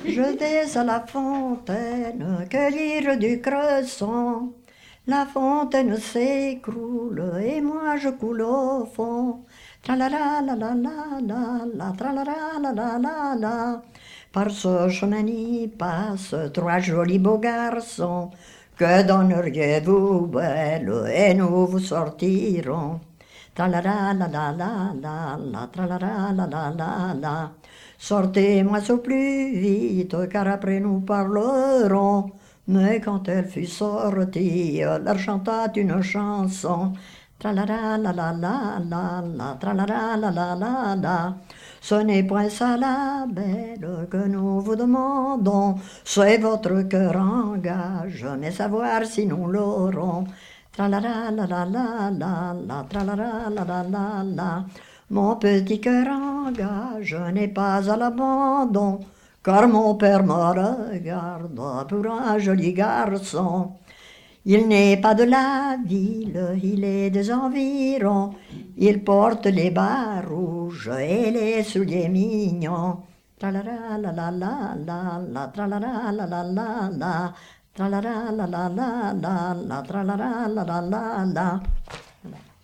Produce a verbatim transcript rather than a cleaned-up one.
Je vais à la fontaine cueillir du cresson. La fontaine s'écroule et moi je coule au fond. Tra-la-la, la la la la la, tra-la-la, la la la la. Par ce chemin y passent trois jolis beaux garçons. Que donneriez-vous, belle, et nous vous sortirons. Tra-la-la, la la la la la, tra-la-la, la la la la. Sortez-moi au plus vite, car après nous parlerons. Mais quand elle fut sortie, leur chanta une chanson. Tra-la-la, la la la la la, tra-la-la, la la la la. Ce n'est point ça la belle que nous vous demandons, c'est votre cœur en gage, mais savoir si nous l'aurons. Tra-la-la, la la la la la, tra-la-la, la la la la. Mon petit cœur en gage n'est pas à l'abandon, car mon père me regarde pour un joli garçon. Il n'est pas de la ville, il est des environs. Il porte les bas rouges et les souliers mignons. Tra-la-la, la la la la la, tra-la-la, la la la la, tra-la-la, la la la la la, tra-la-la, la la la la.